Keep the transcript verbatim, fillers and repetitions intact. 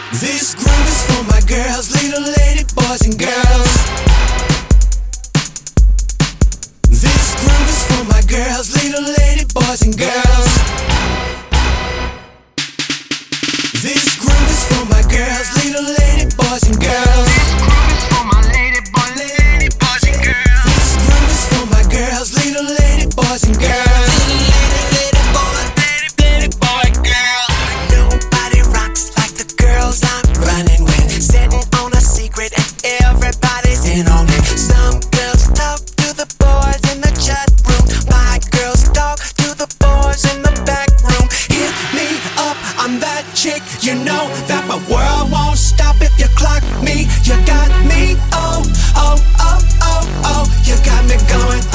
This groove is for my girls, little lady boys and girls. This groove is for my girls, little lady boys and girls. This groove is for my girls, little lady boys and girls. This groove is for my lady boy, lady boys and girls. This groove is for my girls, little lady boys and girls. Lady, lady boy, lady, lady boy, girl. Nobody rocks like the girls I'm running with. Sitting on a secret and everybody's in on it. Some girls talk to the boys in the chat room. My girls talk to the boys in the back room. Hit me up, I'm that chick. You know that my world won't stop if you clock me. You got me, oh, oh, oh, oh, oh. You got me going